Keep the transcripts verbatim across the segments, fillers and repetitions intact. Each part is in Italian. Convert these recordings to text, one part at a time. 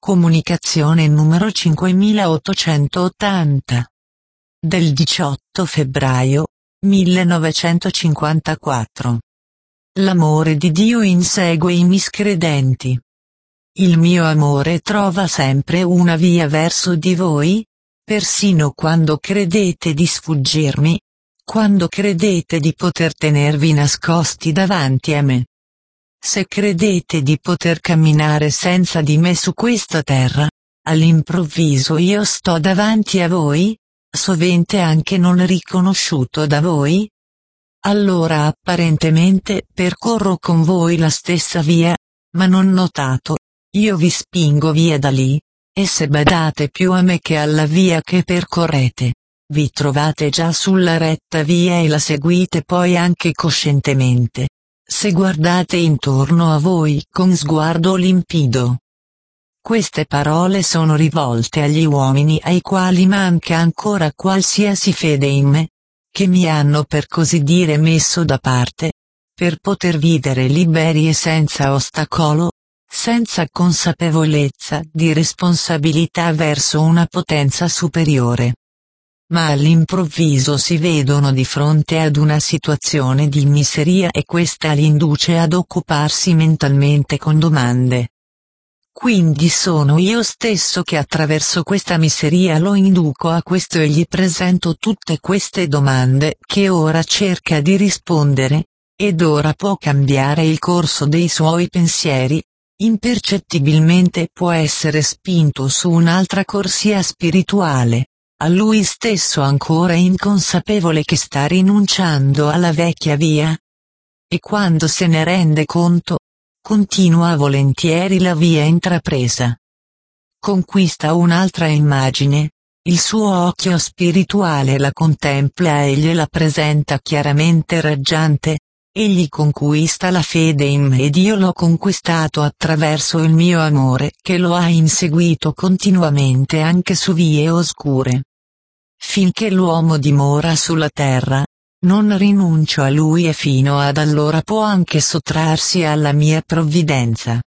Comunicazione numero cinquemilaottocentottanta. Del diciotto febbraio millenovecentocinquantaquattro. L'amore di Dio insegue i miscredenti. Il mio amore trova sempre una via verso di voi, persino quando credete di sfuggirmi, quando credete di poter tenervi nascosti davanti a me. Se credete di poter camminare senza di me su questa terra, all'improvviso io sto davanti a voi, sovente anche non riconosciuto da voi? Allora apparentemente percorro con voi la stessa via, ma non notato, io vi spingo via da lì, e se badate più a me che alla via che percorrete, vi trovate già sulla retta via e la seguite poi anche coscientemente, se guardate intorno a voi con sguardo limpido. Queste parole sono rivolte agli uomini ai quali manca ancora qualsiasi fede in me, che mi hanno per così dire messo da parte, per poter vivere liberi e senza ostacolo, senza consapevolezza di responsabilità verso una potenza superiore. Ma all'improvviso si vedono di fronte ad una situazione di miseria e questa li induce ad occuparsi mentalmente con domande. Quindi sono io stesso che attraverso questa miseria lo induco a questo e gli presento tutte queste domande che ora cerca di rispondere, ed ora può cambiare il corso dei suoi pensieri, impercettibilmente può essere spinto su un'altra corsia spirituale, a lui stesso ancora inconsapevole che sta rinunciando alla vecchia via. E quando se ne rende conto, continua volentieri la via intrapresa. Conquista un'altra immagine, il suo occhio spirituale la contempla e gliela presenta chiaramente raggiante, egli conquista la fede in me ed io l'ho conquistato attraverso il mio amore che lo ha inseguito continuamente anche su vie oscure. Finché l'uomo dimora sulla terra, non rinuncio a lui e fino ad allora può anche sottrarsi alla mia provvidenza.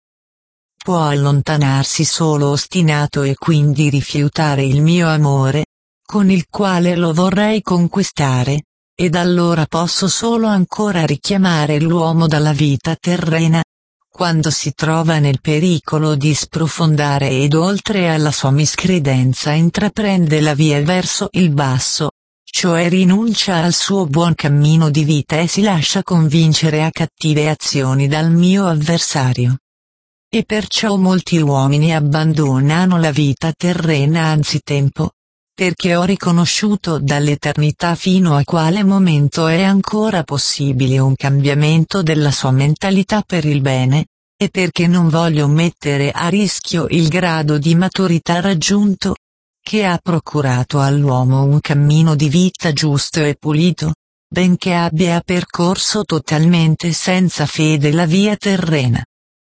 Può allontanarsi solo ostinato e quindi rifiutare il mio amore, con il quale lo vorrei conquistare, ed allora posso solo ancora richiamare l'uomo dalla vita terrena, quando si trova nel pericolo di sprofondare ed oltre alla sua miscredenza intraprende la via verso il basso, cioè rinuncia al suo buon cammino di vita e si lascia convincere a cattive azioni dal mio avversario. E perciò molti uomini abbandonano la vita terrena anzitempo, perché ho riconosciuto dall'eternità fino a quale momento è ancora possibile un cambiamento della sua mentalità per il bene, e perché non voglio mettere a rischio il grado di maturità raggiunto, che ha procurato all'uomo un cammino di vita giusto e pulito, benché abbia percorso totalmente senza fede la via terrena.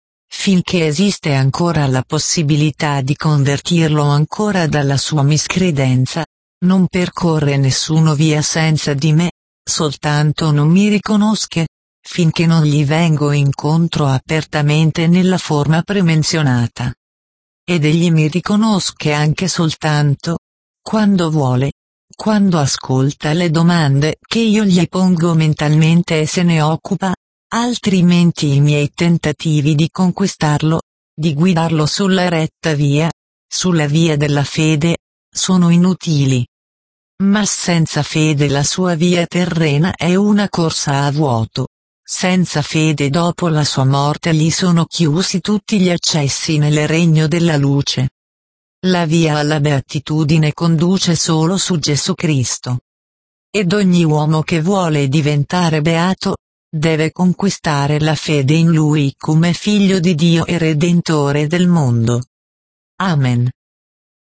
Finché esiste ancora la possibilità di convertirlo ancora dalla sua miscredenza, non percorre nessuno via senza di me, soltanto non mi riconosca, finché non gli vengo incontro apertamente nella forma premenzionata. Ed egli mi riconosca anche soltanto, quando vuole, quando ascolta le domande che io gli pongo mentalmente e se ne occupa, altrimenti i miei tentativi di conquistarlo, di guidarlo sulla retta via, sulla via della fede, sono inutili. Ma senza fede la sua via terrena è una corsa a vuoto. Senza fede dopo la sua morte gli sono chiusi tutti gli accessi nel regno della luce. La via alla beatitudine conduce solo su Gesù Cristo. Ed ogni uomo che vuole diventare beato, deve conquistare la fede in Lui come Figlio di Dio e Redentore del mondo. Amen.